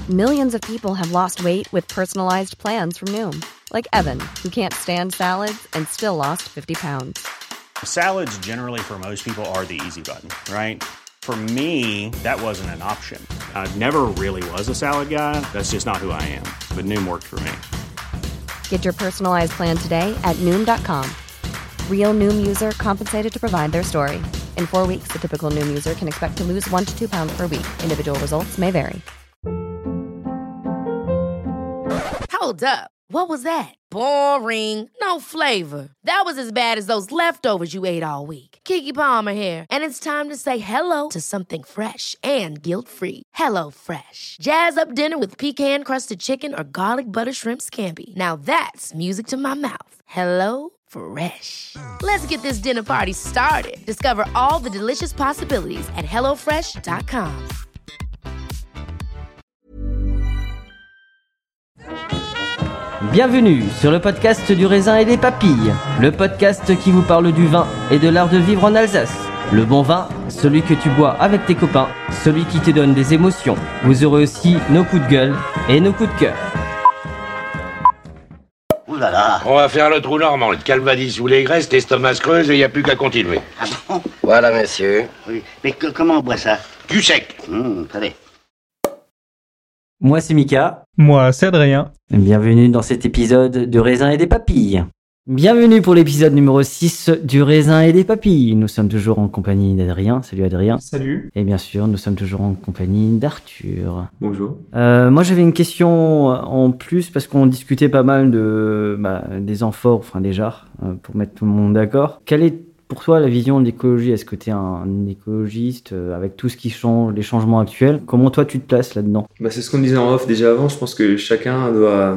Millions of people have lost weight with personalized plans from Noom. Like Evan, who can't stand salads and still lost 50 pounds. Salads generally for most people are the easy button, right? For me, that wasn't an option. I never really was a salad guy. That's just not who I am. But Noom worked for me. Get your personalized plan today at Noom.com. Real Noom user compensated to provide their story. In 4 weeks, the typical Noom user can expect to lose 1 to 2 pounds per week. Individual results may vary. Hold up. What was that? Boring. No flavor. That was as bad as those leftovers you ate all week. Keke Palmer here, and it's time to say hello to something fresh and guilt-free. Hello Fresh. Jazz up dinner with pecan-crusted chicken or garlic butter shrimp scampi. Now that's music to my mouth. Hello Fresh. Let's get this dinner party started. Discover all the delicious possibilities at hellofresh.com. Bienvenue sur le podcast du raisin et des papilles, le podcast qui vous parle du vin et de l'art de vivre en Alsace. Le bon vin, celui que tu bois avec tes copains, celui qui te donne des émotions. Vous aurez aussi nos coups de gueule et nos coups de cœur. Ouh là là. On va faire le trou normand, le calvadis ou les graisses, l'estomac se creuse et il n'y a plus qu'à continuer. Ah bon? Voilà, monsieur. Oui. Mais comment on boit ça? Du sec. Attendez. Moi c'est Mika. Moi c'est Adrien. Bienvenue dans cet épisode du raisin et des papilles. Bienvenue pour l'épisode numéro 6 du raisin et des papilles. Nous sommes toujours en compagnie d'Adrien. Salut Adrien. Salut. Et bien sûr, nous sommes toujours en compagnie d'Arthur. Bonjour. Moi j'avais une question en plus parce qu'on discutait pas mal des amphores, enfin des jarres, pour mettre tout le monde d'accord. Quelle est pour toi la vision de l'écologie? Est-ce que tu es un écologiste avec tout ce qui change, les changements actuels? Comment toi tu te places là-dedans? C'est ce qu'on disait en off déjà avant. Je pense que chacun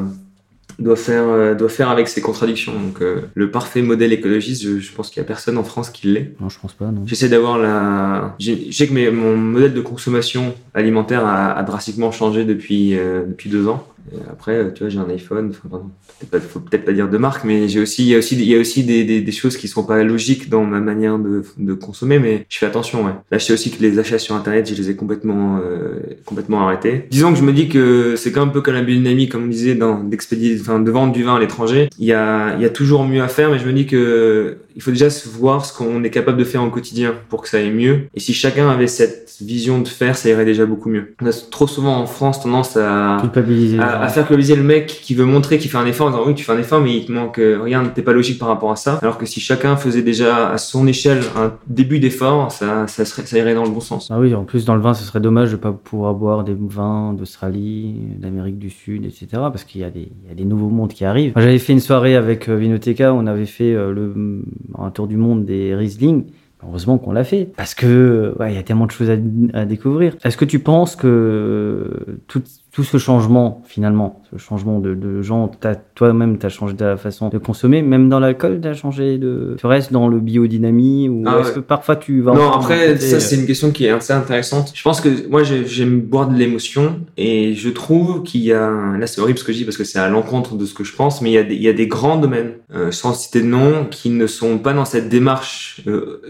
doit faire avec ses contradictions. Donc le parfait modèle écologiste, je pense qu'il y a personne en France qui l'est. Non, je pense pas, non. J'essaie d'avoir je sais que mon modèle de consommation alimentaire a drastiquement changé depuis 2 ans. Et après, tu vois, j'ai un iPhone. Faut peut-être pas dire de marque, mais il y a aussi des choses qui sont pas logiques dans ma manière de consommer, mais je fais attention. Ouais. Là, je sais aussi que les achats sur Internet, je les ai complètement arrêtés. Disons que je me dis que c'est un peu comme la biodynamie, comme on disait, de vendre du vin à l'étranger. Il y a toujours mieux à faire, mais je me dis que il faut déjà voir ce qu'on est capable de faire au quotidien pour que ça aille mieux. Et si chacun avait cette vision de faire, ça irait déjà beaucoup mieux. On a trop souvent en France tendance à faire culpabiliser le mec qui veut montrer qu'il fait un effort en disant oui, tu fais un effort, mais il te manque rien, t'es pas logique par rapport à ça. Alors que si chacun faisait déjà à son échelle un début d'effort, ça irait dans le bon sens. Ah oui, en plus dans le vin, ce serait dommage de pas pouvoir boire des vins d'Australie, d'Amérique du Sud, etc. Parce qu'il y a des nouveaux mondes qui arrivent. Moi, j'avais fait une soirée avec Vinoteca, on avait fait un tour du monde des Riesling. Heureusement qu'on l'a fait, parce que il y a tellement de choses à découvrir. Est-ce que tu penses que tout ce changement, finalement, ce changement de gens, toi-même, t'as changé ta façon de consommer, même dans l'alcool, t'as changé tu restes dans le biodynamie, ou est-ce que parfois tu vas... Non, après, ça, c'est une question qui est assez intéressante. Je pense que moi, j'aime boire de l'émotion, et je trouve qu'il y a, là, c'est horrible ce que je dis, parce que c'est à l'encontre de ce que je pense, mais il y a des grands domaines, sans citer de nom, qui ne sont pas dans cette démarche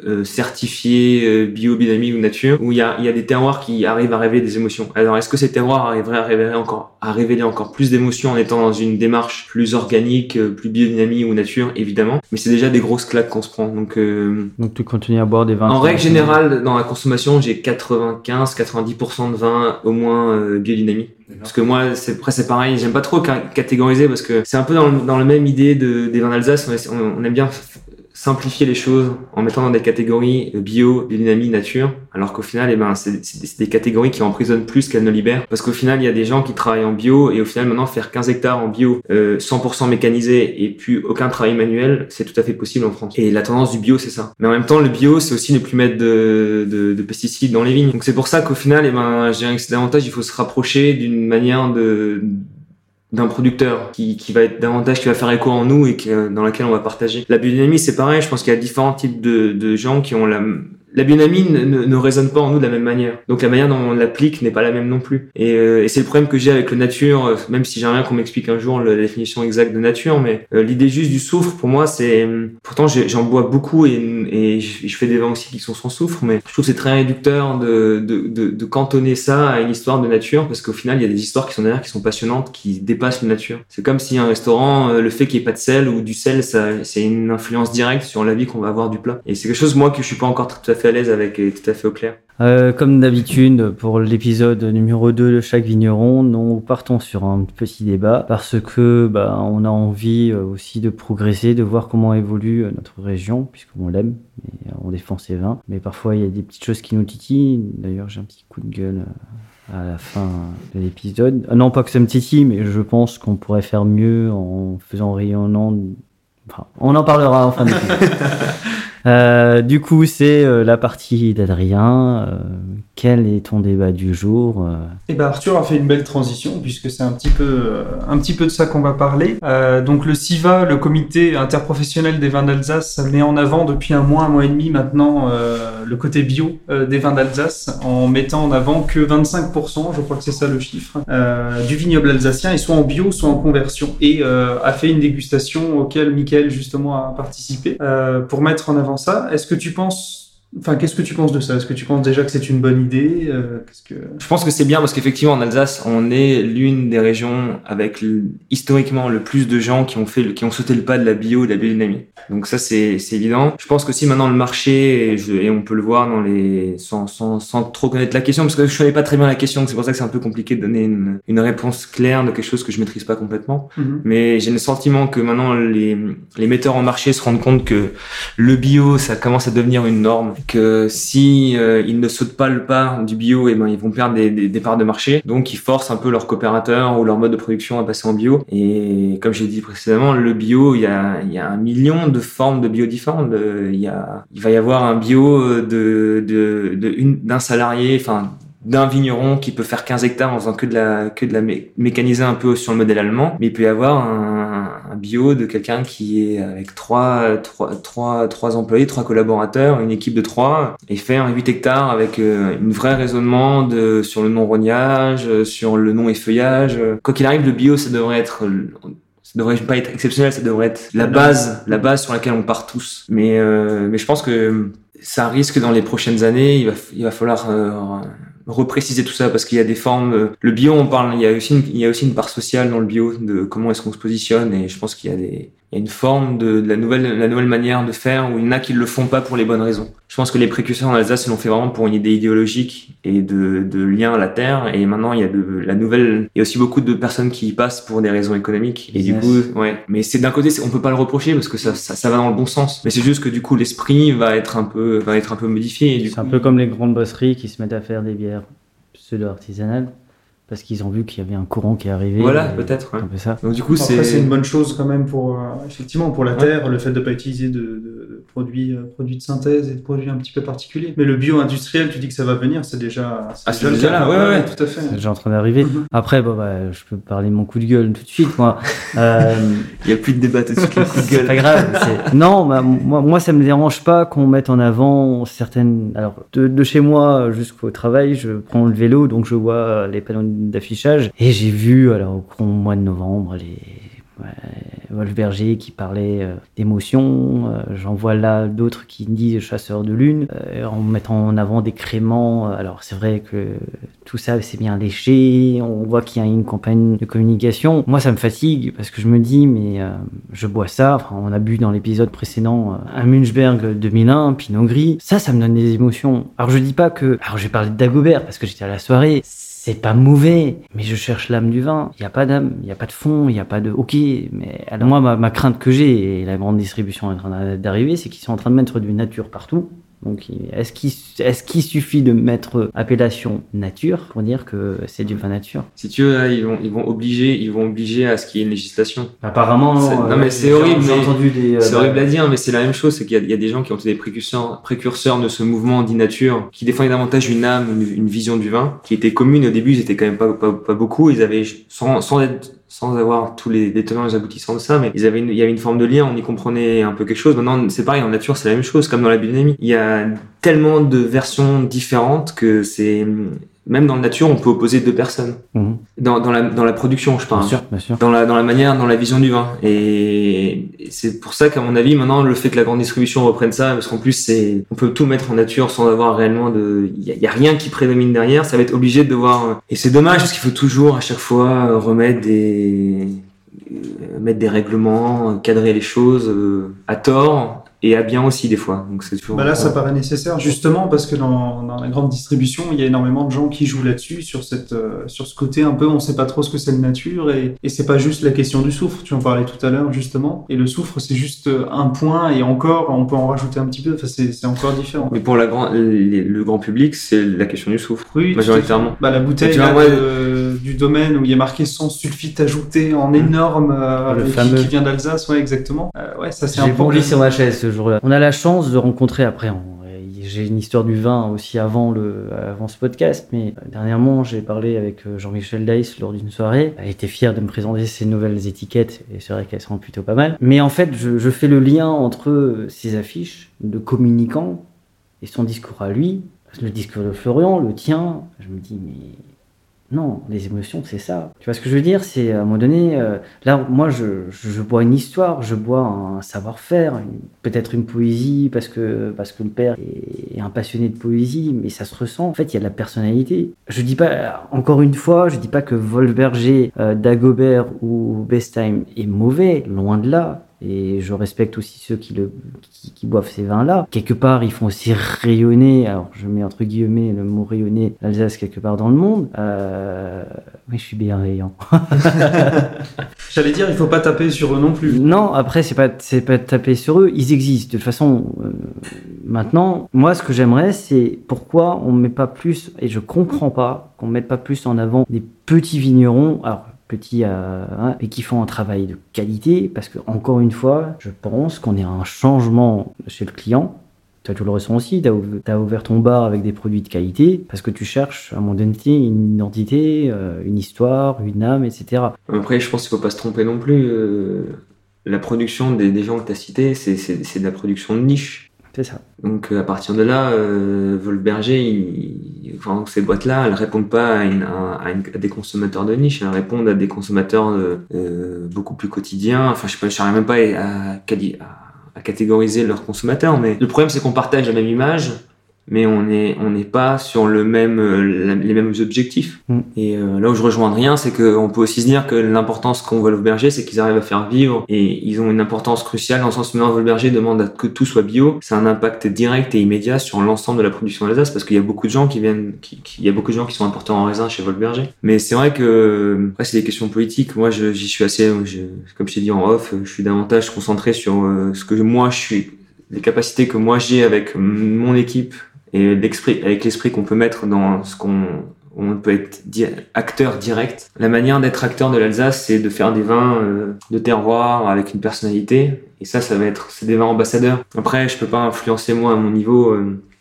certifiée biodynamie ou nature, où il y a des terroirs qui arrivent à révéler des émotions. Alors, est-ce que ces terroirs arriveraient à révéler encore plus d'émotions en étant dans une démarche plus organique, plus biodynamie ou nature, évidemment, mais c'est déjà des grosses claques qu'on se prend. Donc tu continues à boire des vins. En règle générale, dans la consommation, j'ai 95-90% de vins au moins biodynamie. Parce que moi, c'est pareil, j'aime pas trop catégoriser parce que c'est un peu dans la même idée des vins d'Alsace. On aime bien simplifier les choses en mettant dans des catégories bio, biodynamie, nature, alors qu'au final, c'est des catégories qui emprisonnent plus qu'elles ne libèrent. Parce qu'au final, il y a des gens qui travaillent en bio et au final, maintenant, faire 15 hectares en bio, 100% mécanisé et puis aucun travail manuel, c'est tout à fait possible en France. Et la tendance du bio, c'est ça. Mais en même temps, le bio, c'est aussi ne plus mettre de pesticides dans les vignes. Donc c'est pour ça qu'au final, je dirais que c'est davantage, il faut se rapprocher d'une manière d'un producteur qui va être davantage, qui va faire écho en nous et dans laquelle on va partager. La biodynamie, c'est pareil. Je pense qu'il y a différents types de gens qui ont la biodynamie ne résonne pas en nous de la même manière. Donc la manière dont on l'applique n'est pas la même non plus. Et c'est le problème que j'ai avec le nature, même si j'aimerais bien qu'on m'explique un jour la définition exacte de nature, mais l'idée juste du soufre, pour moi, c'est... Pourtant, j'en bois beaucoup et je fais des vins aussi qui sont sans soufre, mais je trouve que c'est très réducteur de cantonner ça à une histoire de nature, parce qu'au final, il y a des histoires qui sont derrière, qui sont passionnantes, qui dépassent la nature. C'est comme si un restaurant, le fait qu'il n'y ait pas de sel ou du sel, c'est une influence directe sur la vie qu'on va avoir du plat. Et c'est quelque chose, moi, que je suis pas encore tout à fait à l'aise avec et tout à fait au clair. Comme d'habitude, pour l'épisode numéro 2 de chaque vigneron, nous partons sur un petit débat parce que on a envie aussi de progresser, de voir comment évolue notre région, puisqu'on l'aime et on défend ses vins. Mais parfois, il y a des petites choses qui nous titillent. D'ailleurs, j'ai un petit coup de gueule à la fin de l'épisode. Non, pas que ça me titille, mais je pense qu'on pourrait faire mieux en faisant rayonnant... Enfin, on en parlera en fin d'épisode. Du coup, c'est la partie d'Adrien. Quel est ton débat du jour? Eh ben Arthur a fait une belle transition puisque c'est un petit peu de ça qu'on va parler. Donc le CIVA, le Comité interprofessionnel des vins d'Alsace, met en avant depuis un mois et demi maintenant le côté bio des vins d'Alsace en mettant en avant que 25%, je crois que c'est ça le chiffre, du vignoble alsacien est soit en bio, soit en conversion et a fait une dégustation auquel Mickaël justement a participé pour mettre en avant ça. Qu'est-ce que tu penses de ça? Est-ce que tu penses déjà que c'est une bonne idée? Je pense que c'est bien parce qu'effectivement en Alsace, on est l'une des régions avec historiquement le plus de gens qui ont sauté le pas de la bio, de la biodynamie. Donc ça c'est évident. Je pense que si maintenant le marché et on peut le voir dans sans trop connaître la question parce que je connais pas très bien la question, donc c'est pour ça que c'est un peu compliqué de donner une réponse claire de quelque chose que je maîtrise pas complètement. Mais j'ai le sentiment que maintenant les metteurs en marché se rendent compte que le bio ça commence à devenir une norme, que si ils ne sautent pas le pas du bio, et ils vont perdre des parts de marché. Donc ils forcent un peu leurs coopérateurs ou leur mode de production à passer en bio. Et comme j'ai dit précédemment, le bio, il y a 1 million de formes de bio différentes. Il va y avoir un bio d'un salarié, enfin d'un vigneron qui peut faire 15 hectares en faisant que de la mécaniser un peu sur le modèle allemand, mais il peut y avoir un bio de quelqu'un qui est avec trois employés, 3 collaborateurs, une équipe de 3 et faire 8 hectares avec une vraie raisonnement sur le non-rognage, sur le non-effeuillage. Quoi qu'il arrive, le bio, ça devrait pas être exceptionnel, ça devrait être la base sur laquelle on part tous. Mais je pense que ça risque dans les prochaines années, il va falloir repréciser tout ça parce qu'il y a des formes. Le bio, il y a aussi une part sociale dans le bio de comment est-ce qu'on se positionne et je pense qu'il y a une forme de la nouvelle manière de faire où il y en a qui le font pas pour les bonnes raisons. Je pense que les précurseurs en Alsace l'ont fait vraiment pour une idée idéologique et de lien à la terre et maintenant il y a aussi beaucoup de personnes qui y passent pour des raisons économiques et du coup mais c'est d'un côté on peut pas le reprocher parce que ça va dans le bon sens mais c'est juste que du coup l'esprit va être un peu modifié et c'est un peu comme les grandes brasseries qui se mettent à faire des bières pseudo-artisanales parce qu'ils ont vu qu'il y avait un courant qui arrivait. Voilà, peut-être. Ouais. Un peu ça. Donc du coup, c'est une bonne chose quand même pour effectivement pour la terre, le fait de pas utiliser de produits de synthèse et de produits un petit peu particuliers. Mais le bio industriel, tu dis que ça va venir, c'est déjà là. Ouais, tout à fait. C'est déjà en train d'arriver. Après, je peux parler de mon coup de gueule tout de suite, moi. Il y a plus de débat tout de suite. Le coup de gueule. C'est pas grave. Non, moi, ça me dérange pas qu'on mette en avant certaines. Alors, de chez moi jusqu'au travail, je prends le vélo, donc je vois les panneaux d'affichage et j'ai vu au mois de novembre Wolf Berger qui parlait d'émotion, j'en vois là d'autres qui disent chasseurs de lune en mettant en avant des créments. Alors c'est vrai que tout ça c'est bien léché, on voit qu'il y a une campagne de communication. Moi ça me fatigue parce que je me dis je bois ça, on a bu dans l'épisode précédent un Münchberg 2001 Pinot Gris, ça me donne des émotions. Alors je dis pas que, alors je vais parler de Dagobert parce que j'étais à la soirée, c'est pas mauvais, mais je cherche l'âme du vin. Il y a pas d'âme, il y a pas de fond, il y a pas de... Ok, mais alors moi, ma crainte que j'ai, et la grande distribution est en train d'arriver, c'est qu'ils sont en train de mettre du nature partout. Donc, est-ce qu'il suffit de mettre appellation nature pour dire que c'est du vin nature? Si tu veux, là, ils vont obliger à ce qu'il y ait une législation. Apparemment, non mais c'est horrible. J'ai entendu c'est horrible à dire, mais c'est la même chose. C'est qu'il y a des gens qui ont été des précurseurs de ce mouvement dit nature, qui défendaient davantage une âme, une vision du vin, qui était commune au début. Ils étaient quand même pas beaucoup. Ils avaient sans sans avoir tous les tenants et les aboutissants de ça, mais il y avait une forme de lien, on y comprenait un peu quelque chose. Maintenant, c'est pareil, en nature, c'est la même chose, comme dans la biodynamie. Il y a tellement de versions différentes que même dans la nature, on peut opposer deux personnes. Dans la production, je parle. Bien sûr. Dans la manière, dans la vision du vin. Et c'est pour ça qu'à mon avis, maintenant, le fait que la grande distribution reprenne ça, parce qu'en plus, on peut tout mettre en nature sans avoir réellement il y a rien qui prédomine derrière, ça va être obligé de devoir, et c'est dommage parce qu'il faut toujours, à chaque fois, mettre des règlements, cadrer les choses, à tort. Et à bien aussi des fois. Donc c'est toujours. Là, ça paraît nécessaire justement parce que dans la grande distribution, il y a énormément de gens qui jouent là-dessus sur ce côté un peu, on sait pas trop ce que c'est la nature et c'est pas juste la question du soufre. Tu en parlais tout à l'heure justement. Et le soufre, c'est juste un point et encore, on peut en rajouter un petit peu. Enfin, c'est encore différent. Mais pour le grand public, c'est la question du soufre. Oui, majoritairement. La bouteille du domaine où il y a marqué sans sulfite ajouté en énorme, qui vient d'Alsace, ouais, exactement. Ça c'est un problème. J'ai bondi sur ma chaise ce jour-là. On a la chance de rencontrer après. J'ai une histoire du vin aussi avant ce podcast, mais dernièrement j'ai parlé avec Jean-Michel Deiss lors d'une soirée. Elle était fière de me présenter ses nouvelles étiquettes et c'est vrai qu'elles sont plutôt pas mal. Mais en fait, je fais le lien entre ses affiches de communicants et son discours à lui, le discours de Florian, le tien. Je me dis mais non, les émotions, c'est ça. Tu vois ce que je veux dire ? C'est à un moment donné, là, moi, je bois une histoire, je bois un savoir-faire, peut-être une poésie, parce que le père est un passionné de poésie, mais ça se ressent. En fait, il y a de la personnalité. Je dis pas, encore une fois, je dis pas que Wolfberger, Dagobert ou Bestheim est mauvais, loin de là. Et je respecte aussi ceux qui boivent ces vins-là. Quelque part, ils font aussi rayonner, alors je mets entre guillemets le mot rayonner, l'Alsace quelque part dans le monde. Mais je suis bienveillant. J'allais dire, il faut pas taper sur eux non plus. Non, après, c'est pas taper sur eux, ils existent. De toute façon, maintenant, moi, ce que j'aimerais, c'est pourquoi on met pas plus, et je comprends pas qu'on mette pas plus en avant des petits vignerons. Alors, petits, et qui font un travail de qualité, parce que encore une fois, je pense qu'on est à un changement chez le client. Toi, tu le ressens aussi, t'as ouvert ton bar avec des produits de qualité, parce que tu cherches à un moment donné une identité, une histoire, une âme, etc. Après, je pense qu'il faut pas se tromper non plus. La production des gens que tu as cités, c'est de la production de niche. C'est ça. Donc à partir de là, Wolfberger, ces boîtes-là, elles répondent pas à des consommateurs de niche, elles répondent à des consommateurs beaucoup plus quotidiens. Enfin, je n'arrive même pas à catégoriser leurs consommateurs, mais le problème c'est qu'on partage la même image, mais on n'est pas sur les mêmes objectifs. Et là où je rejoins Adrien, c'est qu'on peut aussi se dire que l'importance qu'ont Wolfberger, c'est qu'ils arrivent à faire vivre, et ils ont une importance cruciale dans le sens où maintenant Wolfberger demande à que tout soit bio. C'est un impact direct et immédiat sur l'ensemble de la production d'Alsace, parce qu'il y a beaucoup de gens qui sont importés en raisin chez Wolfberger. Mais c'est vrai que après c'est des questions politiques. Moi j'y suis assez, comme je t'ai dit en off, je suis davantage concentré sur ce que moi je suis, les capacités que moi j'ai avec mon équipe et avec l'esprit qu'on peut mettre dans on peut être acteur direct. La manière d'être acteur de l'Alsace, c'est de faire des vins de terroir avec une personnalité. Et c'est des vins ambassadeurs. Après, je peux pas influencer moi à mon niveau.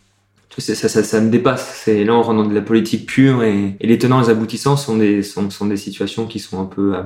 Ça me dépasse. Là, on rentre dans de la politique pure et les tenants et les aboutissants sont des situations qui sont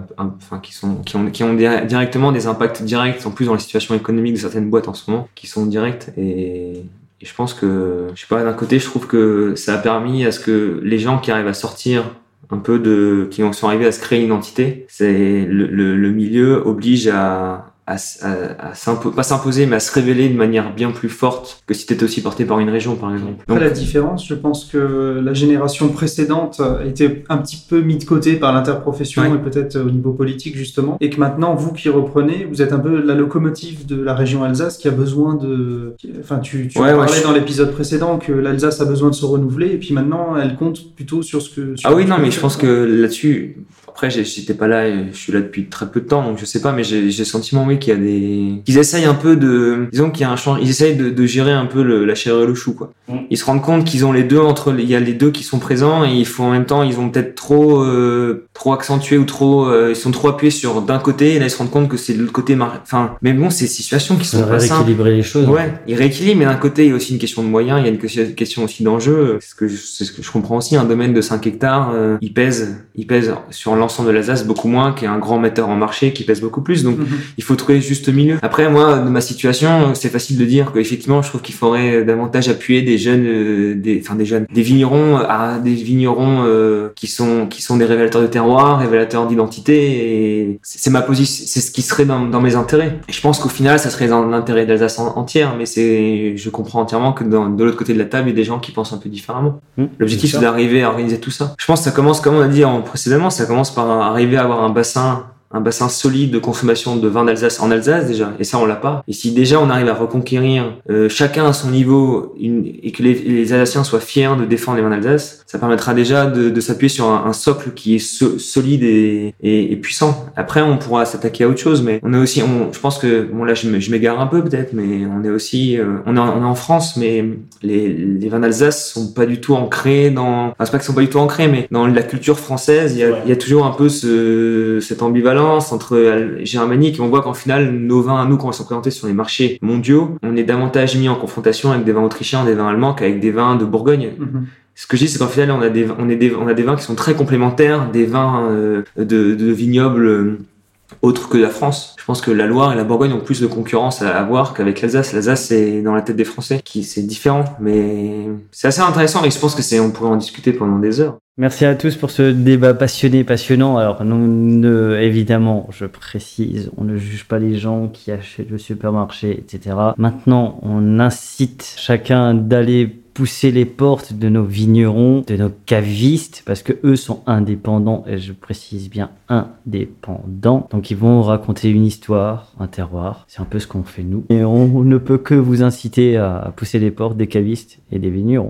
qui ont directement des impacts directs, en plus dans la situation économique de certaines boîtes en ce moment, qui sont directs et je pense que, je sais pas, d'un côté, je trouve que ça a permis à ce que les gens qui arrivent à sortir un peu qui sont arrivés à se créer une identité, c'est le milieu oblige à pas s'imposer, mais à se révéler de manière bien plus forte que si t'étais aussi porté par une région, par exemple. Après, la différence, je pense que la génération précédente était un petit peu mis de côté par l'interprofession et peut-être au niveau politique, justement. Et que maintenant, vous qui reprenez, vous êtes un peu la locomotive de la région Alsace qui a besoin enfin, tu parlais dans l'épisode précédent que l'Alsace a besoin de se renouveler et puis maintenant, elle compte plutôt sur ce que... mais je pense que là-dessus... Après, j'étais pas là, je suis là depuis très peu de temps, donc je sais pas, mais j'ai le sentiment, qu'il y a qu'ils essayent un peu disons qu'il y a un change, ils essayent de gérer un peu la chair et le chou, quoi. Ils se rendent compte qu'ils ont il y a les deux qui sont présents et en même temps, ils ont peut-être trop trop accentués ou trop ils sont trop appuyés sur d'un côté et là ils se rendent compte que c'est de l'autre côté mais bon, c'est des situations qui sont pas simples. Rééquilibrer les choses. Ouais, ils rééquilibrent, mais d'un côté il y a aussi une question de moyens, il y a une question aussi d'enjeu. C'est ce que je comprends aussi. Un domaine de 5 hectares, il pèse sur l'ensemble de l'Alsace beaucoup moins qu'un grand metteur en marché qui pèse beaucoup plus. Donc il faut trouver le juste milieu. Après, moi, de ma situation, c'est facile de dire qu'effectivement, je trouve qu'il faudrait davantage appuyer des vignerons qui sont des révélateurs de terroir, révélateurs d'identité, et c'est ma position, c'est ce qui serait dans mes intérêts. Et je pense qu'au final, ça serait dans l'intérêt d'Alsace entière, mais je comprends entièrement que de l'autre côté de la table, il y a des gens qui pensent un peu différemment. L'objectif, c'est d'arriver à organiser tout ça. Je pense que ça commence, comme on a dit précédemment, ça commence par arriver à avoir un bassin solide de consommation de vin d'Alsace en Alsace déjà, et ça on l'a pas. Et si déjà on arrive à reconquérir chacun à son niveau et que les Alsaciens soient fiers de défendre les vins d'Alsace, ça permettra déjà de s'appuyer sur un socle qui est solide et puissant. Après on pourra s'attaquer à autre chose, mais on est aussi, je pense que bon là je m'égare un peu peut-être, mais on est aussi on est en France, mais les vins d'Alsace sont pas du tout ancrés c'est pas qu'ils sont pas du tout ancrés, mais dans la culture française il y a toujours un peu cette ambivalence entre germanique, et on voit qu'en final nos vins à nous, quand ils sont présentés sur les marchés mondiaux, on est davantage mis en confrontation avec des vins autrichiens, des vins allemands qu'avec des vins de Bourgogne. Ce que je dis, c'est qu'en final on a des vins qui sont très complémentaires des vins de vignobles autres que la France. Je pense que la Loire et la Bourgogne ont plus de concurrence à avoir qu'avec l'Alsace. L'Alsace, c'est dans la tête des Français, c'est différent, mais c'est assez intéressant, et je pense que on pourrait en discuter pendant des heures. Merci à tous pour ce débat passionnant. Alors, évidemment, je précise, on ne juge pas les gens qui achètent le supermarché, etc. Maintenant, on incite chacun d'aller pousser les portes de nos vignerons, de nos cavistes, parce que eux sont indépendants, et je précise bien indépendants. Donc, ils vont raconter une histoire, un terroir. C'est un peu ce qu'on fait nous. Et on ne peut que vous inciter à pousser les portes des cavistes et des vignerons.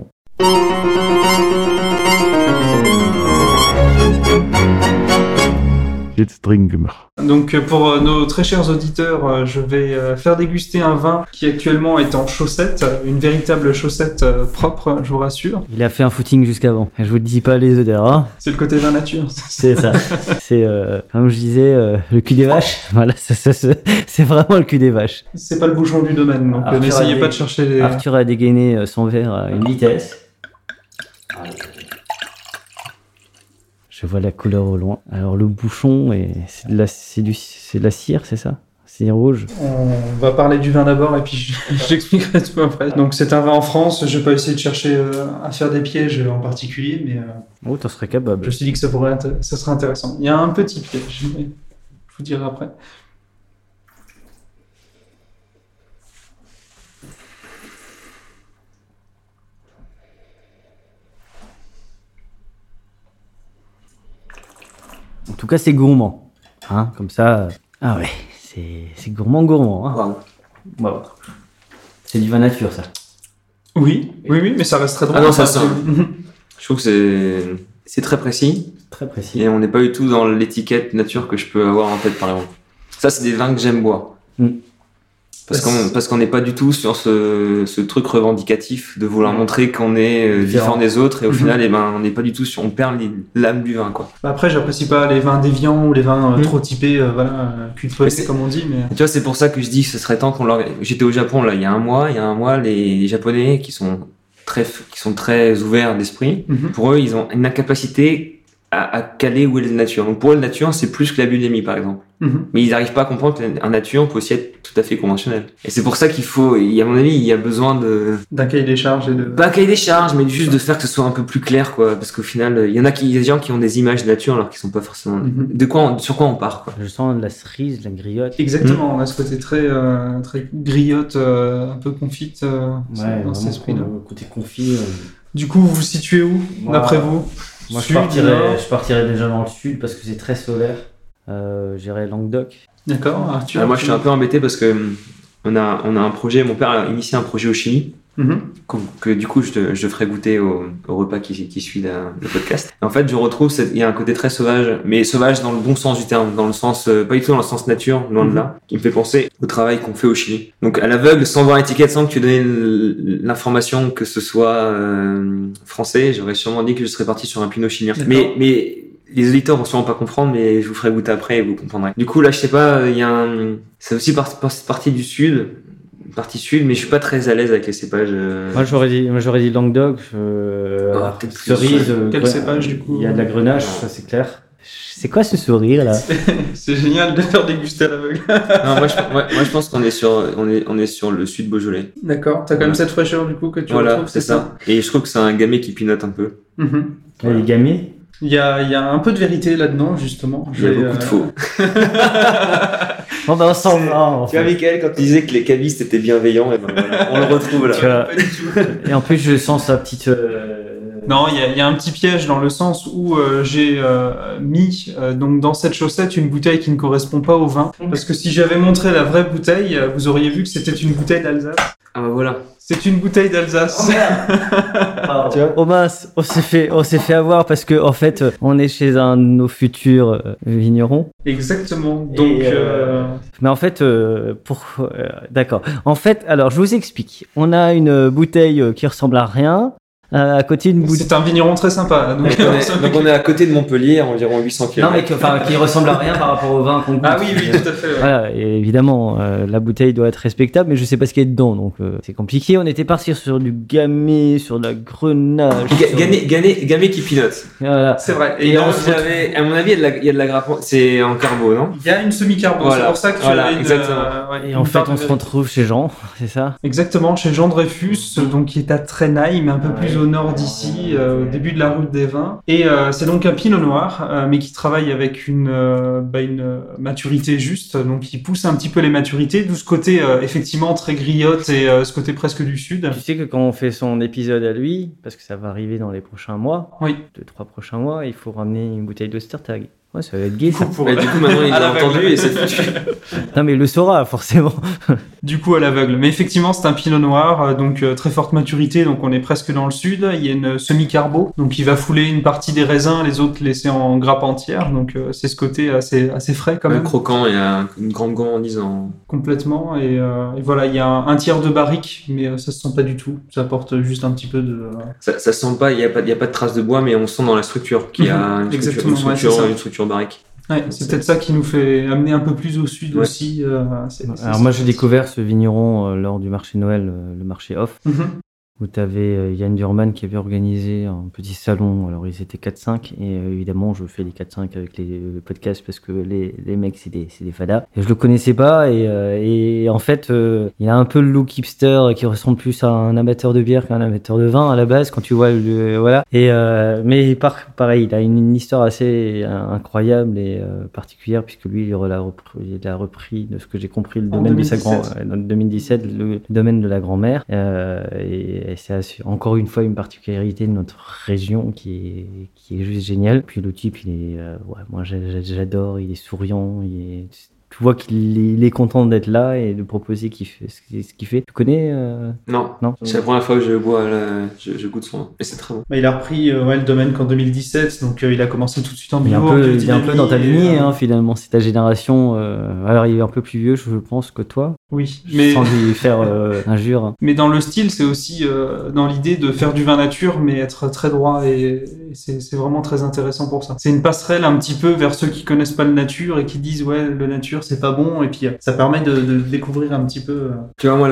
Donc pour nos très chers auditeurs, je vais faire déguster un vin qui actuellement est en chaussette, une véritable chaussette propre, je vous rassure. Il a fait un footing jusqu'avant. Je vous dis pas les odeurs. Hein. C'est le côté vin nature. C'est ça. C'est comme je disais, le cul des vaches. Voilà, c'est vraiment le cul des vaches. C'est pas le bouchon du domaine, donc n'essayez pas de chercher les... Arthur a dégainé son verre à une vitesse. Je vois la couleur au loin. Alors le bouchon, c'est de la cire, c'est ça? C'est rouge. On va parler du vin d'abord et puis j'expliquerai tout après. Donc c'est un vin en France. Je vais pas essayer de chercher à faire des pièges en particulier, mais oh, t'en serais capable. Je me suis dit que ça serait intéressant. Il y a un petit piège, mais je vous dirai après. En tout cas, c'est gourmand. Hein, comme ça. Ah ouais, c'est gourmand. Hein. Wow. C'est du vin nature, ça. Oui, mais ça reste très drôle. Ah non, ça. Je trouve que c'est très précis. Très précis. Et on n'est pas du tout dans l'étiquette nature que je peux avoir en tête, par exemple. Ça, c'est des vins que j'aime boire. Parce qu'on n'est pas du tout sur ce truc revendicatif de vouloir montrer qu'on est différent des autres, et au final, on n'est pas du tout on perd l'âme du vin, quoi. Après, j'apprécie pas les vins déviants ou les vins trop typés, cul de poêlée, comme on dit, mais... Tu vois, c'est pour ça que je dis que ce serait temps qu'on J'étais au Japon, là, il y a un mois, les Japonais qui sont très ouverts d'esprit, pour eux, ils ont une incapacité à caler où est la nature. Donc pour eux, la nature, c'est plus que la biodynamie, par exemple. Mais ils n'arrivent pas à comprendre qu'un nature peut aussi être tout à fait conventionnel. Et c'est pour ça à mon avis, il y a besoin d'un cahier des charges pas un cahier des charges, mais juste de faire que ce soit un peu plus clair, quoi. Parce qu'au final, il y a des gens qui ont des images de nature alors qu'ils sont pas forcément... Sur quoi on part, quoi. Je sens de la cerise, de la griotte. Exactement, on a ce côté très griotte, un peu confite, dans cet esprit-là. Côté confit. Du coup, vous vous situez où, d'après vous? Moi, je partirais déjà dans le sud parce que c'est très solaire. J'irais Languedoc. D'accord, Arthur. Moi, je suis un peu embêté parce que on a un projet. Mon père a initié un projet au Chili. Que du coup je ferai goûter au repas qui suit le podcast. Et en fait, je retrouve il y a un côté très sauvage, mais sauvage dans le bon sens du terme, dans le sens pas du tout dans le sens nature, loin de là, qui me fait penser au travail qu'on fait au Chili. Donc à l'aveugle, sans voir l'étiquette, sans que tu donnes l'information que ce soit français, j'aurais sûrement dit que je serais parti sur un pinot chilien. Mais les auditeurs vont sûrement pas comprendre, mais je vous ferai goûter après et vous comprendrez. Du coup, là, je sais pas, c'est aussi partie du sud, partie sud, mais je suis pas très à l'aise avec les cépages. Moi, j'aurais dit Languedoc, peut-être cerise. Quel cépage, du coup? Il y a de la grenache, ça c'est clair. C'est quoi ce sourire là? C'est génial de faire déguster à l'aveugle. Non, moi, je pense qu'on est sur le sud Beaujolais. D'accord, t'as quand même cette fraîcheur du coup que tu retrouves, c'est ça. Et je trouve que c'est un gamay qui pinote un peu. Les gamay. Il y a un peu de vérité là-dedans, justement. Il y a beaucoup de faux. Bon, ben, on s'en va. Tu vois, Michael, quand tu disais que les cavistes étaient bienveillants, et ben voilà, on le retrouve là. Pas du tout. Et en plus, je sens sa petite. Non, il y a un petit piège dans le sens où j'ai mis donc dans cette chaussette une bouteille qui ne correspond pas au vin. Parce que si j'avais montré la vraie bouteille, vous auriez vu que c'était une bouteille d'Alsace. Ah bah voilà. C'est une bouteille d'Alsace. Tu vois, oh mince, on s'est fait avoir parce que en fait, on est chez un de nos futurs vignerons. Exactement. Donc, mais en fait, d'accord. En fait, alors je vous explique. On a une bouteille qui ressemble à rien. À côté d'une bouteille. C'est un vigneron très sympa. Donc on est à côté de Montpellier, à environ 800 km. Non, mais qui ressemble à rien par rapport au vin qu'on goûte. Ah oui, tout à fait. Ouais. Voilà, et évidemment, la bouteille doit être respectable, mais je sais pas ce qu'il y a dedans, donc c'est compliqué. On était parti sur du gamay, sur de la grenache. Gamay qui pinote. Voilà. C'est vrai. Et à mon avis, il y a de la grappe. C'est en carbo, non? Il y a une semi-carbo. Voilà. C'est pour ça que tu as exactement. Et en fait, on se retrouve chez Jean, c'est ça? Exactement, chez Jean Dreyfus, donc qui est à Trenaille, mais un peu plus au nord d'ici, au début de la route des vins. Et c'est donc un pinot noir, mais qui travaille avec une maturité juste, donc qui pousse un petit peu les maturités, d'où ce côté effectivement très griotte et ce côté presque du sud. Tu sais que quand on fait son épisode à lui, parce que ça va arriver dans les prochains mois, 2-3 prochains mois, il faut ramener une bouteille d'Ostertag. Ouais, ça va être gai, ça. Du coup, maintenant, il l'a entendu et c'est foutu. Non, mais il le saura, forcément. Du coup, à l'aveugle. Mais effectivement, c'est un pinot noir, donc très forte maturité, donc on est presque dans le sud. Il y a une semi-carbo, donc il va fouler une partie des raisins, les autres laisser en grappe entière. Donc c'est ce côté assez frais quand même. Croquant, il y a une grande gourmandise Complètement. Et voilà, il y a un tiers de barrique, mais ça se sent pas du tout. Ça apporte juste un petit peu de... Ça se sent pas, il y a pas de trace de bois, mais on sent dans la structure qu'il y a une structure barrique. Ouais, c'est peut-être ça qui nous fait amener un peu plus au sud aussi. Alors moi j'ai découvert ce vigneron lors du marché Noël, le marché off, où tu avais Yann Durman qui avait organisé un petit salon. Alors ils étaient 4-5 et évidemment je fais les 4-5 avec les podcasts parce que les mecs c'est des fadas. Et je le connaissais pas et en fait il a un peu le look hipster qui ressemble plus à un amateur de bière qu'à un amateur de vin à la base quand tu vois voilà. Et mais pareil, il a une histoire assez incroyable et particulière puisque lui il a repris de ce que j'ai compris le domaine de sa grand-mère, 2017 le domaine de la grand-mère et c'est encore une fois une particularité de notre région qui est juste géniale. Puis le type, il est, moi j'adore, il est souriant, tu vois qu'il est content d'être là et de proposer ce qu'il fait. Tu connais Non. C'est la première fois que je bois, je goûte son vin. Et c'est très bon. Il a repris le domaine qu'en 2017, donc il a commencé tout de suite en bio. Il est un peu dans ta lignée, finalement. C'est ta génération. Alors il est un peu plus vieux, je pense, que toi. Oui, mais sans lui faire injure. Mais dans le style, c'est aussi dans l'idée de faire du vin nature, mais être très droit et c'est vraiment très intéressant pour ça. C'est une passerelle un petit peu vers ceux qui connaissent pas le nature et qui disent ouais, le nature c'est pas bon, et puis ça permet de découvrir un petit peu. Tu vois, moi,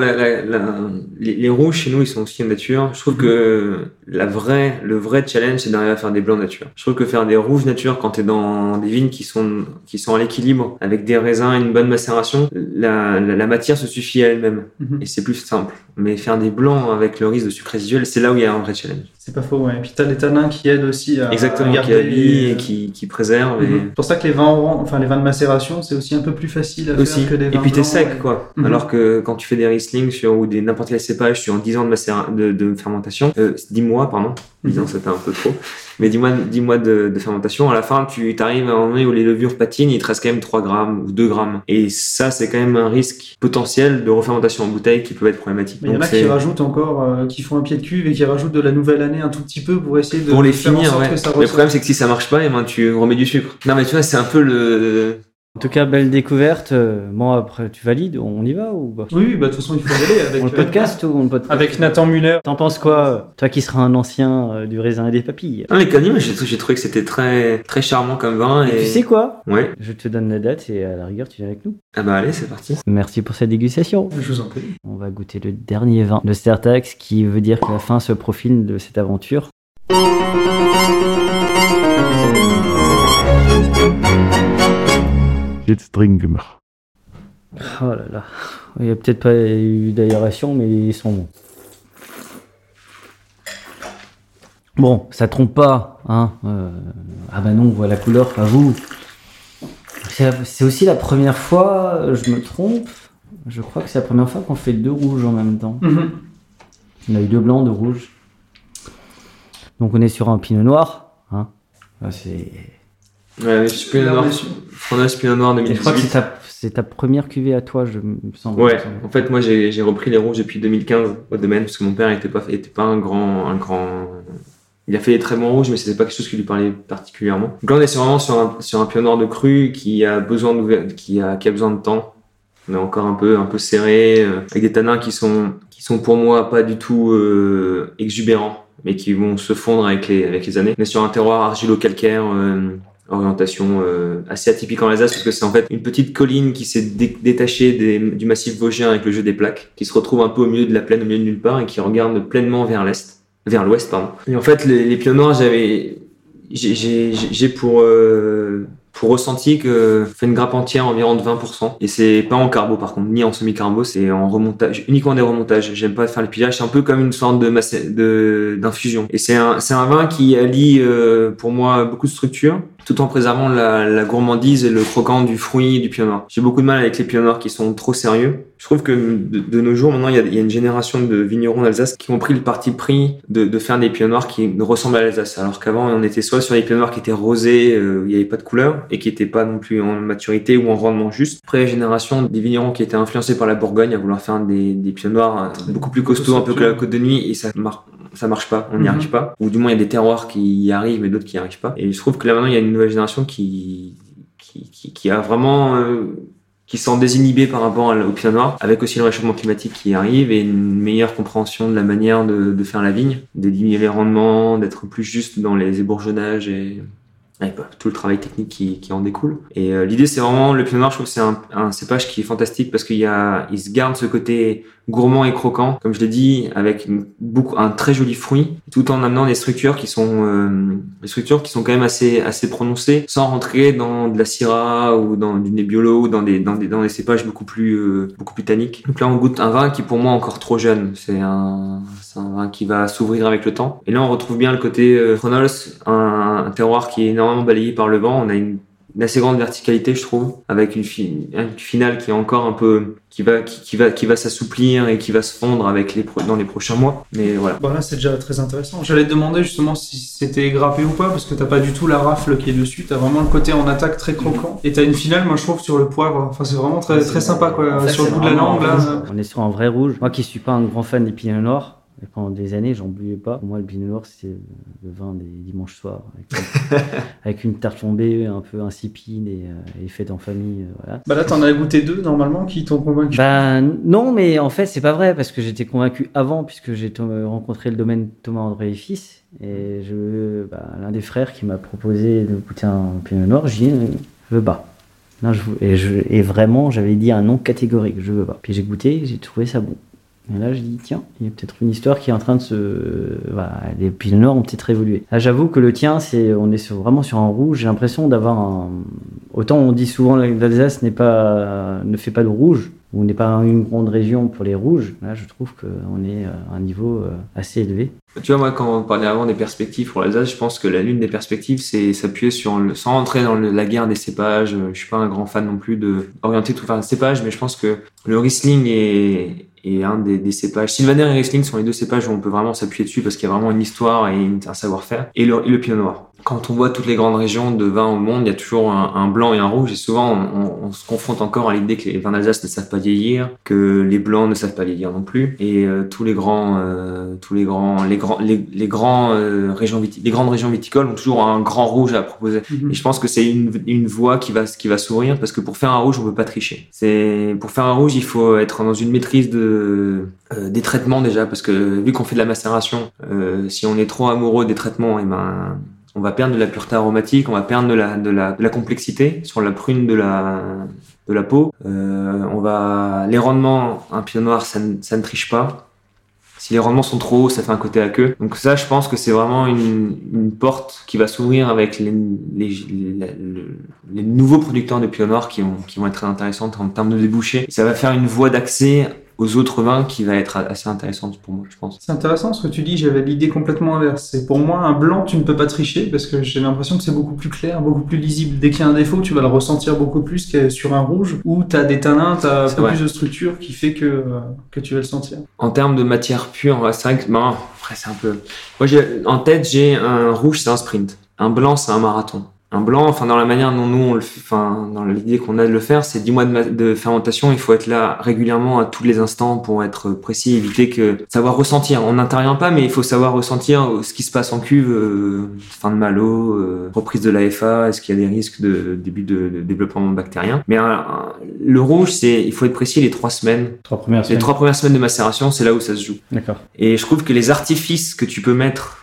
les rouges chez nous, ils sont aussi en nature. Je trouve que le vrai challenge, c'est d'arriver à faire des blancs nature. Je trouve que faire des rouges nature quand t'es dans des vignes qui sont à l'équilibre, avec des raisins et une bonne macération, la matière se suffit à elle-même. Et c'est plus simple. Mais faire des blancs avec le risque de sucre résiduel, c'est là où il y a un vrai challenge. C'est pas faux, ouais. Et puis t'as les tanins qui aident aussi à exactement, garder, qui habillent et qui préservent. C'est pour ça que les vins de macération, c'est aussi un peu plus facile à faire que des vins et puis t'es blancs, sec, quoi. Alors que quand tu fais des Riesling ou n'importe quel cépage sur 10 ans de fermentation, 10 mois, pardon. 10 ans, c'était un peu trop. Mais 10 mois de fermentation, à la fin, tu t'arrives à un moment où les levures patinent, il te reste quand même 3 grammes ou 2 grammes. Et ça, c'est quand même un risque potentiel de refermentation en bouteille qui peut être problématique. Il y en a qui rajoutent encore, qui font un pied de cuve et qui rajoutent de la nouvelle année un tout petit peu pour essayer de pour les faire finir, en sorte ouais. que ça Le problème, c'est que si ça marche pas, tu remets du sucre. Non, mais tu vois, c'est un peu En tout cas, belle découverte. Bon, après, tu valides, on y va ou pas? Oui, bah de toute façon, il faut y aller avec, On le podcast ou on le podcast? avec Nathan Muller. T'en penses quoi, toi qui seras un ancien du raisin et des papilles? Ah, mais Canny, j'ai trouvé que c'était très, très charmant comme vin. Et tu sais quoi? Ouais. Je te donne la date et à la rigueur, tu viens avec nous. Ah bah allez, c'est parti. Merci pour cette dégustation. Je vous en prie. On va goûter le dernier vin de Startax, qui veut dire que la fin se profile de cette aventure. Jetzt trinken wir. Oh là là. Il n'y a peut-être pas eu d'aération, mais ils sont bons. Bon, ça trompe pas, hein. Ah bah non, on voit la couleur, pas vous. C'est aussi la première fois, je me trompe. Je crois que c'est la première fois qu'on fait 2 rouges en même temps. On a eu 2 blancs, 2 rouges. Donc on est sur un pinot noir, hein. Là, c'est... Ouais, Pinot Noir, Fronos Pinot Noir Et 2018. je crois que c'est ta première cuvée à toi, je me semble. Ouais, en fait, moi j'ai repris les rouges depuis 2015 au domaine, parce que mon père était pas un grand. Il a fait des très bons rouges, mais c'était pas quelque chose qui lui parlait particulièrement. Donc là, on est vraiment sur un Pinot Noir de cru qui a besoin de temps. On est encore un peu serré, avec des tanins qui sont pour moi pas du tout exubérants, mais qui vont se fondre avec les années. On est sur un terroir argilo-calcaire, orientation assez atypique en Alsace, parce que c'est en fait une petite colline qui s'est détachée du massif vosgien avec le jeu des plaques, qui se retrouve un peu au milieu de la plaine, au milieu de nulle part, et qui regarde pleinement vers l'ouest, pardon. Et en fait, les Pinots Noirs, j'ai pour ressenti que fait une grappe entière environ de 20%, et c'est pas en carbo par contre, ni en semi-carbo, c'est en remontage, uniquement des remontages. J'aime pas faire le pillage, c'est un peu comme une sorte d'infusion. Et c'est un vin qui allie pour moi beaucoup de structure, tout en préservant la gourmandise et le croquant du fruit du Pinot Noir. J'ai beaucoup de mal avec les Pinots Noirs qui sont trop sérieux. Je trouve que de nos jours, maintenant, il y a une génération de vignerons d'Alsace qui ont pris le parti pris de faire des Pinots Noirs qui ressemblent à l'Alsace. Alors qu'avant, on était soit sur des Pinots Noirs qui étaient rosés, où il n'y avait pas de couleur, et qui n'étaient pas non plus en maturité ou en rendement juste. Après, la génération des vignerons qui étaient influencés par la Bourgogne à vouloir faire des Pinots Noirs beaucoup plus costauds, un peu que la Côte de Nuit, et ça marche pas, on n'y arrive pas. Ou du moins, il y a des terroirs qui y arrivent, mais d'autres qui n'y arrivent pas. Et je trouve que là, maintenant, il y a une nouvelle génération qui a vraiment... qui sont désinhibés par rapport au Pinot Noir, avec aussi le réchauffement climatique qui arrive et une meilleure compréhension de la manière de faire la vigne, de diminuer les rendements, d'être plus juste dans les ébourgeonnages et tout le travail technique qui en découle. Et l'idée, c'est vraiment, le Pinot Noir, je trouve que c'est un cépage qui est fantastique parce il se garde ce côté gourmand et croquant, comme je l'ai dit, avec un très joli fruit, tout en amenant des structures qui sont quand même assez prononcées, sans rentrer dans de la Syrah ou dans du Nebbiolo ou dans des cépages beaucoup plus tanniques. Donc là, on goûte un vin qui, pour moi, est encore trop jeune. C'est un vin qui va s'ouvrir avec le temps. Et là, on retrouve bien le côté Fronos, un terroir qui est énormément balayé par le vent. On a une assez grande verticalité, je trouve, avec une finale qui est encore un peu, qui va s'assouplir et qui va se fondre dans les prochains mois. Mais voilà. Bon, là, c'est déjà très intéressant. J'allais te demander justement si c'était grappé ou pas, parce que t'as pas du tout la rafle qui est dessus. T'as vraiment le côté en attaque très croquant. Et t'as une finale, moi, je trouve, sur le poivre. Enfin, c'est vraiment très, très sympa, quoi. En fait, sur le bout de la langue, là. On est sur un vrai rouge. Moi qui suis pas un grand fan des Pinots Noirs, et pendant des années, j'en buvais pas. Pour moi, le Pinot Noir, c'est le vin des dimanches soirs, avec une tarte flambée un peu insipide et faite en famille. Voilà. Bah là, t'en as goûté 2, normalement, qui t'ont convaincu. Bah non, mais en fait, c'est pas vrai, parce que j'étais convaincu avant, puisque j'ai rencontré le domaine Thomas André et Fils, et l'un des frères qui m'a proposé de goûter un Pinot Noir, j'ai dit, je veux pas. Non, et vraiment, j'avais dit un non catégorique, je veux pas. Puis j'ai goûté, j'ai trouvé ça bon. Et là, je dis, tiens, il y a peut-être une histoire qui est en train de les Pinots Noirs ont peut-être évolué. Là, j'avoue que le tien, on est vraiment sur un rouge. J'ai l'impression d'avoir Autant on dit souvent que l'Alsace ne fait pas de rouge, ou n'est pas une grande région pour les rouges. Là, je trouve qu'on est à un niveau assez élevé. Tu vois, moi, quand on parlait avant des perspectives pour l'Alsace, je pense que l'une des perspectives, c'est s'appuyer sans rentrer dans la guerre des cépages. Je suis pas un grand fan non plus orienté tout vers le cépage, mais je pense que le Riesling est un des cépages. Sylvaner et Riesling sont les 2 cépages où on peut vraiment s'appuyer dessus parce qu'il y a vraiment une histoire et un savoir-faire. Et le Pinot Noir. quand on voit toutes les grandes régions de vin au monde, il y a toujours un blanc et un rouge, et souvent on se confronte encore à l'idée que les vins d'Alsace ne savent pas vieillir, que les blancs ne savent pas vieillir non plus, et les grandes régions viticoles ont toujours un grand rouge à proposer. Et je pense que c'est une voie qui va s'ouvrir, parce que pour faire un rouge, on peut pas tricher. Pour faire un rouge, il faut être dans une maîtrise des traitements déjà, parce que vu qu'on fait de la macération, si on est trop amoureux des traitements, on va perdre de la pureté aromatique, on va perdre de la complexité sur la prune de la peau. Les rendements, un pinot noir, ça ne triche pas. Si les rendements sont trop hauts, ça fait un côté à queue. Donc ça, je pense que c'est vraiment une porte qui va s'ouvrir avec les nouveaux producteurs de pinot noir qui vont être très intéressants en termes de débouchés. Ça va faire une voie d'accès aux autres vins qui va être assez intéressante pour moi, je pense. C'est intéressant ce que tu dis, j'avais l'idée complètement inverse. C'est pour moi, un blanc, tu ne peux pas tricher parce que j'ai l'impression que c'est beaucoup plus clair, beaucoup plus lisible. Dès qu'il y a un défaut, tu vas le ressentir beaucoup plus que sur un rouge où tu as des tanins, tu as un peu plus de structure qui fait que tu vas le sentir. En termes de matière pure, c'est vrai que après c'est un peu... Moi, en tête, j'ai un rouge, c'est un sprint. Un blanc, c'est un marathon. Un blanc, dans la manière dont nous on le fait, dans l'idée qu'on a de le faire, c'est 10 mois de fermentation. Il faut être là régulièrement à tous les instants pour être précis, éviter savoir ressentir. On n'intervient pas, mais il faut savoir ressentir ce qui se passe en cuve, fin de malo, reprise de l'AFA, est-ce qu'il y a des risques de début de développement bactérien. Mais le rouge, il faut être précis les 3 semaines. Les 3 premières semaines de macération, c'est là où ça se joue. D'accord. Et je trouve que les artifices que tu peux mettre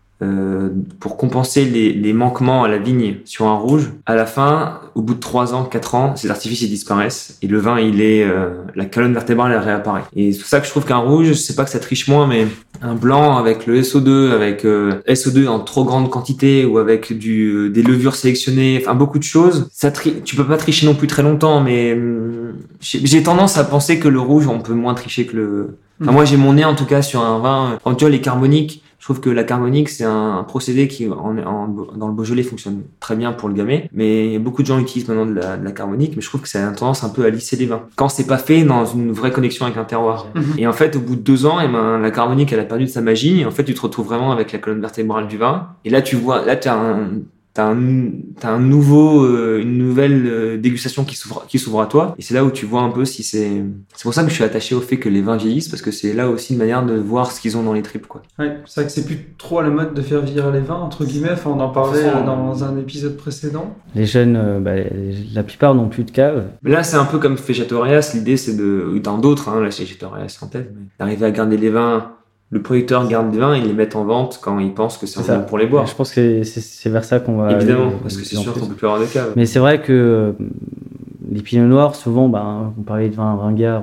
pour compenser les manquements à la vigne sur un rouge, à la fin, au bout de 3 ans, 4 ans, ces artifices ils disparaissent et le vin la colonne vertébrale elle réapparaît. Et c'est pour ça que je trouve qu'un rouge, c'est pas que ça triche moins, mais un blanc avec le SO2, avec SO2 en trop grande quantité ou avec des levures sélectionnées, beaucoup de choses, tu peux pas tricher non plus très longtemps, mais j'ai tendance à penser que le rouge, on peut moins tricher que moi j'ai mon nez en tout cas sur un vin, quand tu vois les carboniques, je trouve que la carbonique, c'est un procédé qui, dans le Beaujolais, fonctionne très bien pour le gamay. Mais beaucoup de gens utilisent maintenant de la carbonique, mais je trouve que ça a tendance un peu à lisser les vins. Quand c'est pas fait dans une vraie connexion avec un terroir. Et en fait, au bout de 2 ans, la carbonique, elle a perdu de sa magie. Et en fait, tu te retrouves vraiment avec la colonne vertébrale du vin. Et là, t'as une nouvelle dégustation qui s'ouvre à toi, et c'est là où tu vois un peu si c'est pour ça que je suis attaché au fait que les vins vieillissent, parce que c'est là aussi une manière de voir ce qu'ils ont dans les tripes, quoi. Ouais, c'est vrai que c'est plus trop à la mode de faire vieillir les vins, entre guillemets, on en parlait dans un épisode précédent. Les jeunes, la plupart n'ont plus de cave. Mais là, c'est un peu comme fait Chateaubrias, l'idée c'est dans d'autres, là c'est Chateaubrias en tête, mais d'arriver à garder les vins. Le producteur garde des vins, il les met en vente quand il pense que c'est bon pour les boire. Je pense que c'est vers ça qu'on va... Évidemment, parce que c'est sûr qu'on peut plus avoir de cave. Mais c'est vrai que les pinots noirs, souvent, on parlait de vin ringard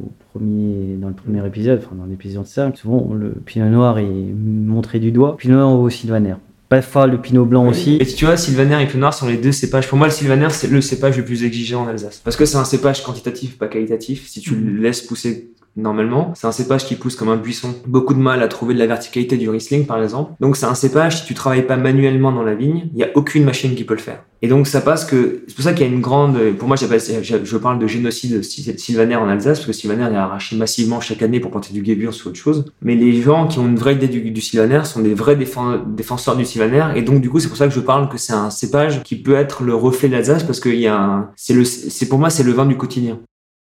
dans le premier épisode, dans l'épisode 5, souvent le pinot noir est montré du doigt. Pinot noir au sylvaner. Parfois le pinot blanc aussi. Et tu vois, sylvaner et pinot noir sont les 2 cépages. Pour moi, le sylvaner, c'est le cépage le plus exigeant en Alsace. Parce que c'est un cépage quantitatif, pas qualitatif. Si tu le laisses pousser normalement, c'est un cépage qui pousse comme un buisson. Beaucoup de mal à trouver de la verticalité du Riesling, par exemple. Donc c'est un cépage, si tu travailles pas manuellement dans la vigne, il y a aucune machine qui peut le faire. Et donc ça passe c'est pour ça qu'il y a une grande, pour moi je parle de génocide sylvaner en Alsace, parce que sylvaner est arraché massivement chaque année pour planter du Gewürz ou autre chose. Mais les gens qui ont une vraie idée du sylvaner sont des vrais défenseurs du sylvaner, et donc du coup c'est pour ça que je parle que c'est un cépage qui peut être le reflet de l'Alsace, parce que pour moi c'est le vin du quotidien.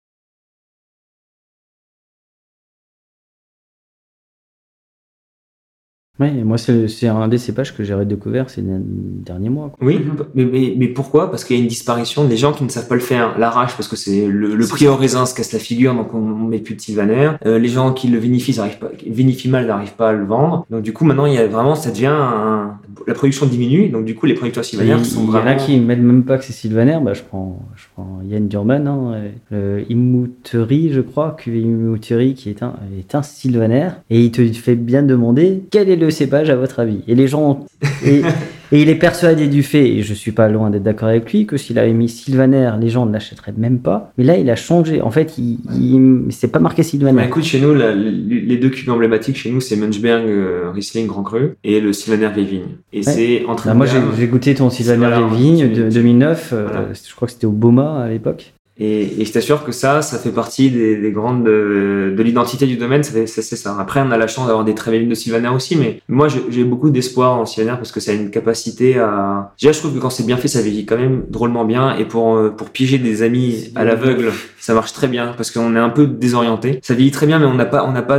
Ouais, moi c'est un des cépages que j'ai redécouvert ces derniers mois, quoi. Oui, mais pourquoi ? Parce qu'il y a une disparition des gens qui ne savent pas le faire, l'arrachent parce que c'est le prix au raisin se casse la figure, donc on met plus de sylvaner. Les gens qui le vinifient mal, n'arrivent pas à le vendre. Donc du coup maintenant il y a vraiment, ça devient la production diminue, donc du coup les producteurs sylvaner sont vraiment... Il y en a qui mettent même pas que c'est sylvaner. Je prends Yann Durban, Immouterie, je crois, cuvée Immouterie, qui est un sylvaner, et il te fait bien demander quel est le cépage à votre avis. Et les gens et il est persuadé du fait, et je suis pas loin d'être d'accord avec lui, que s'il avait mis sylvaner, les gens ne l'achèteraient même pas. Mais là il a changé. En fait, c'est pas marqué sylvaner. Écoute, chez nous les 2 cuvées emblématiques chez nous, c'est Münchberg Riesling Grand Cru et le sylvaner vieille vigne. Et c'est entre moi j'ai goûté ton sylvaner vieille vigne de 2009. Voilà. Je crois que c'était au Boma à l'époque. Et je t'assure que ça fait partie des grandes de l'identité du domaine, c'est ça. Après, on a la chance d'avoir des très belles vignes de Sylvaner aussi, mais moi, j'ai beaucoup d'espoir en Sylvaner parce que ça a une capacité à... Déjà, je trouve que quand c'est bien fait, ça vieillit quand même drôlement bien. Et pour piéger des amis à l'aveugle, ça marche très bien parce qu'on est un peu désorienté. Ça vieillit très bien, mais on n'a pas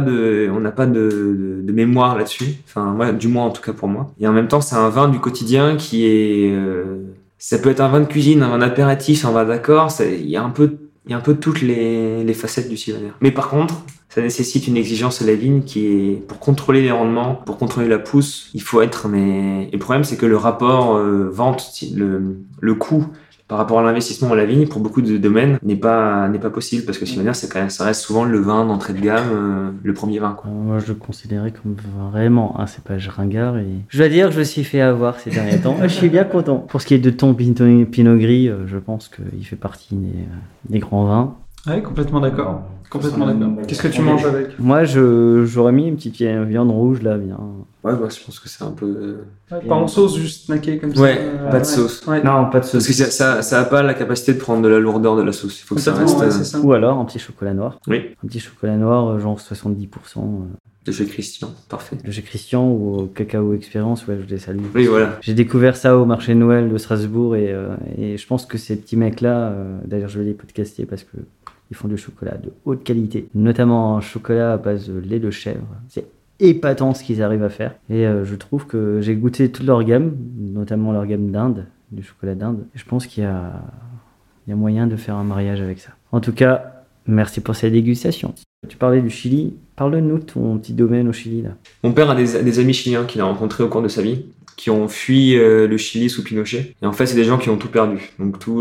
de mémoire là-dessus. Enfin, moi, du moins, en tout cas pour moi. Et en même temps, c'est un vin du quotidien qui est... ça peut être un vin de cuisine, un vin d'apéritif, un vin d'accord. Il y a un peu toutes les facettes du Sylvaner. Mais par contre, ça nécessite une exigence à la vigne qui est, pour contrôler les rendements, pour contrôler la pousse, il faut être, et le problème, c'est que le rapport vente, le coût par rapport à l'investissement à la vigne, pour beaucoup de domaines, n'est pas possible parce que Sylvaner, ça reste souvent le vin d'entrée de gamme, le premier vin, quoi. Moi, je le considérais comme vraiment un cépage ringard et je dois dire que je me suis fait avoir ces derniers temps. Je suis bien content. Pour ce qui est de ton Pinot Gris, je pense qu'il fait partie des grands vins. Ouais, complètement d'accord. Complètement d'accord. Qu'est-ce que tu manges avec? Moi, j'aurais mis une petite viande rouge là, bien. Ouais, bah, je pense que c'est un peu... Pas en sauce, juste snacké comme ça. Ouais, pas de sauce. Ouais. Non, pas de sauce. Parce que ça a pas la capacité de prendre de la lourdeur de la sauce. Il faut que ça reste... Ouais, c'est ça. Ou alors un petit chocolat noir. Oui. Un petit chocolat noir, genre 70%. De chez Christian, parfait. De chez Christian ou au Cacao Experience, ouais, je les salue. Oui, voilà. J'ai découvert ça au marché de Noël de Strasbourg et je pense que ces petits mecs-là, d'ailleurs je vais les podcaster parce que ils font du chocolat de haute qualité, notamment un chocolat à base de lait de chèvre. C'est épatant ce qu'ils arrivent à faire. Et je trouve que j'ai goûté toute leur gamme, notamment leur gamme d'Inde, du chocolat d'Inde. Et je pense qu'il y a moyen de faire un mariage avec ça. En tout cas, merci pour cette dégustation. Tu parlais du Chili. Parle-nous de ton petit domaine au Chili, là. Mon père a des amis chiliens qu'il a rencontrés au cours de sa vie, qui ont fui le Chili sous Pinochet. Et en fait, c'est des gens qui ont tout perdu. Donc tous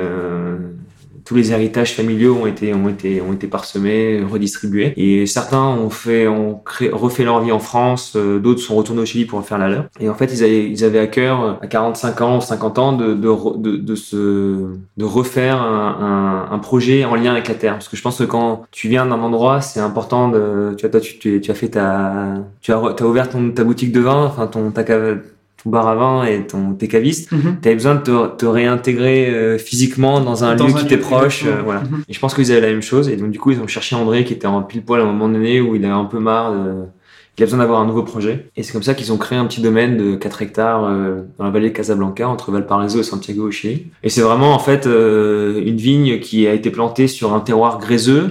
les héritages familiaux ont été parsemés, redistribués. Et certains ont refait leur vie en France, d'autres sont retournés au Chili pour faire la leur. Et en fait, ils avaient à cœur, à 45 ans, 50 ans, de refaire un projet en lien avec la terre. Parce que je pense que quand tu viens d'un endroit, c'est important tu as ouvert ta boutique de vin, enfin ta cave, ton bar à vin et tes cavistes, t'avais besoin de te réintégrer physiquement dans un lieu qui t'est proche, voilà. Et je pense qu'ils avaient la même chose, et donc du coup ils ont cherché André qui était en pile poil à un moment donné où il avait un peu marre il a besoin d'avoir un nouveau projet, et c'est comme ça qu'ils ont créé un petit domaine de 4 hectares dans la vallée de Casablanca, entre Valparaiso et Santiago au Chili. Et c'est vraiment en fait une vigne qui a été plantée sur un terroir gréseux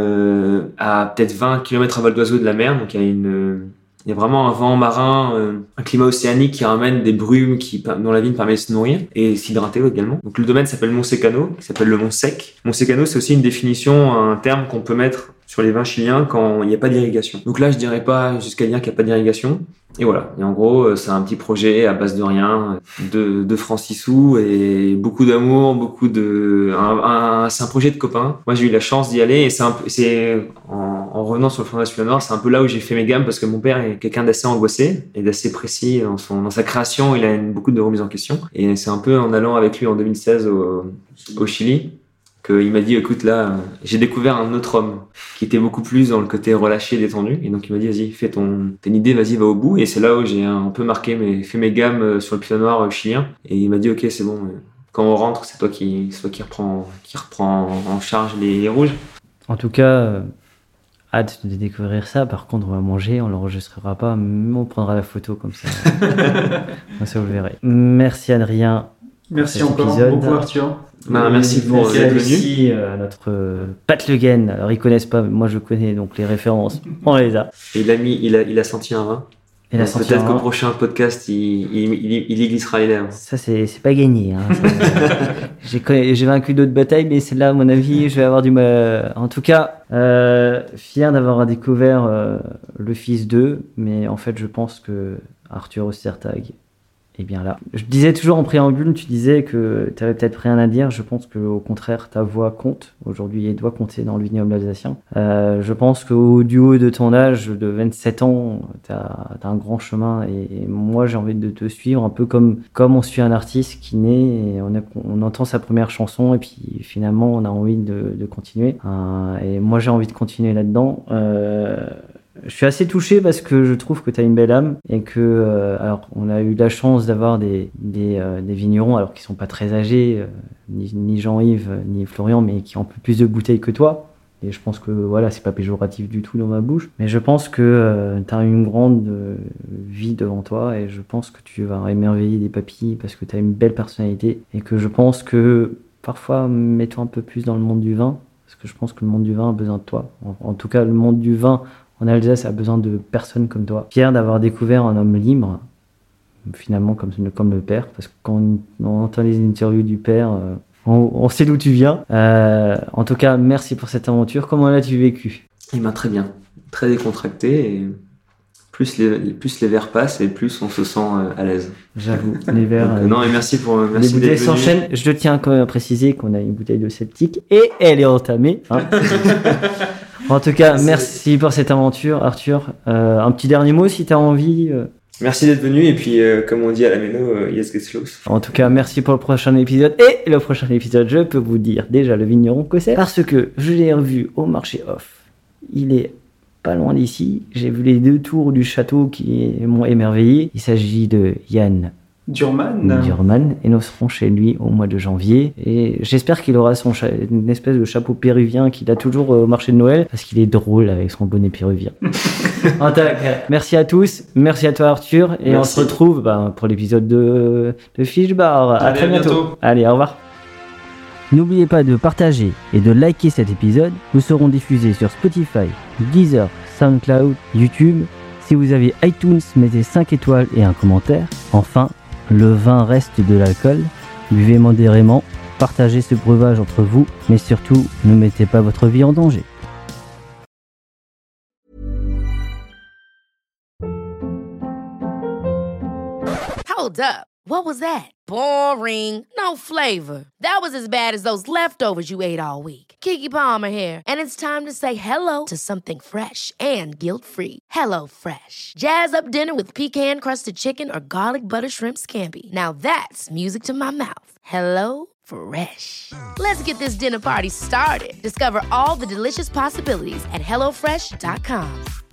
à peut-être 20 km à vol d'oiseau de la mer, donc il y a vraiment un vent marin, un climat océanique qui ramène des brumes dont la vigne permet de se nourrir et s'hydrater également. Donc le domaine s'appelle Monsecano, qui s'appelle le Mont Sec. Monsecano, c'est aussi une définition, un terme qu'on peut mettre sur les vins chiliens quand il n'y a pas d'irrigation. Donc là, je dirais pas jusqu'à dire qu'il n'y a pas d'irrigation. Et voilà. Et en gros, c'est un petit projet à base de rien, de francs 6 sous et beaucoup d'amour, c'est un projet de copains. Moi, j'ai eu la chance d'y aller et en revenant sur le Front National Nord, c'est un peu là où j'ai fait mes gammes parce que mon père est quelqu'un d'assez angoissé et d'assez précis dans sa création. Il a beaucoup de remises en question. Et c'est un peu en allant avec lui en 2016 au Chili qu'il m'a dit, écoute, là, j'ai découvert un autre homme qui était beaucoup plus dans le côté relâché, détendu. Et donc, il m'a dit, vas-y, t'as une idée, vas-y, va au bout. Et c'est là où j'ai un peu fait mes gammes sur le Pinot Noir chilien. Et il m'a dit, ok, c'est bon. Quand on rentre, c'est toi qui reprend en charge les rouges. En tout cas, hâte de découvrir ça. Par contre, on va manger, on l'enregistrera pas, mais on prendra la photo comme ça. Comme ça, vous verrez. Merci, Adrien. Merci encore beaucoup, Arthur. Merci pour être venu. Merci à notre Pat Le Guen. Alors, ils connaissent pas, mais moi je connais, donc les références, on les a. Et il a senti un vin. Peut-être qu'au prochain podcast, il y glissera les lèvres. Ça, c'est pas gagné. Hein. J'ai vaincu d'autres batailles, mais celle-là, à mon avis, je vais avoir du mal. En tout cas, fier d'avoir découvert le fils d'eux, mais en fait, je pense que Arthur Ostertag est bien là. Je disais toujours en préambule, tu disais que tu avais peut-être rien à dire. Je pense qu'au contraire, ta voix compte. Aujourd'hui, elle doit compter dans le vignoble alsacien. Je pense qu'au du haut de ton âge, de 27 ans, tu as un grand chemin. Et moi, j'ai envie de te suivre un peu comme on suit un artiste qui naît et on entend sa première chanson et puis finalement, on a envie de continuer. Et moi, j'ai envie de continuer là-dedans. Je suis assez touché parce que je trouve que tu as une belle âme et que, alors, on a eu la chance d'avoir des vignerons, alors qui sont pas très âgés, ni Jean-Yves, ni Florian, mais qui ont un peu plus de bouteilles que toi. Et je pense que, voilà, c'est pas péjoratif du tout dans ma bouche. Mais je pense que tu as une grande vie devant toi et je pense que tu vas émerveiller des papilles parce que tu as une belle personnalité et que je pense que, parfois, mets-toi un peu plus dans le monde du vin parce que je pense que le monde du vin a besoin de toi. En tout cas, le monde du vin en Alsace a besoin de personnes comme toi. Fier d'avoir découvert un homme libre, finalement comme le père, parce que quand on entend les interviews du père, on sait d'où tu viens. En tout cas, merci pour cette aventure. Comment l'as-tu vécu ? Il m'a très bien, très décontracté. Et plus les verres passent et plus on se sent à l'aise. J'avoue, les verres. Non, et merci les bouteilles s'enchaînent. Je tiens quand même à préciser qu'on a une bouteille de septique et elle est entamée. Hein. En tout cas, merci pour cette aventure, Arthur. Un petit dernier mot si tu as envie. Merci d'être venu et puis, comme on dit à la Méno, yes get close. En tout cas, merci pour le prochain épisode. Et le prochain épisode, je peux vous dire déjà le vigneron que c'est. Parce que je l'ai revu au marché off. Il est pas loin d'ici. J'ai vu les 2 tours du château qui m'ont émerveillé. Il s'agit de Yann Durman, et nous serons chez lui au mois de janvier et j'espère qu'il aura une espèce de chapeau péruvien qu'il a toujours au marché de Noël parce qu'il est drôle avec son bonnet péruvien. Merci à tous, merci à toi Arthur et merci. On se retrouve pour l'épisode de Fiche Bar. À très bientôt. Allez, au revoir. N'oubliez pas de partager et de liker cet épisode. Nous serons diffusés sur Spotify, Deezer, SoundCloud, YouTube. Si vous avez iTunes, mettez 5 étoiles et un commentaire. Enfin, le vin reste de l'alcool, buvez modérément, partagez ce breuvage entre vous, mais surtout, ne mettez pas votre vie en danger. Hold up. What was that? Boring. No flavor. That was as bad as those leftovers you ate all week. Keke Palmer here, and it's time to say hello to something fresh and guilt-free. Hello Fresh. Jazz up dinner with pecan-crusted chicken or garlic butter shrimp scampi. Now that's music to my mouth. Hello Fresh. Let's get this dinner party started. Discover all the delicious possibilities at HelloFresh.com.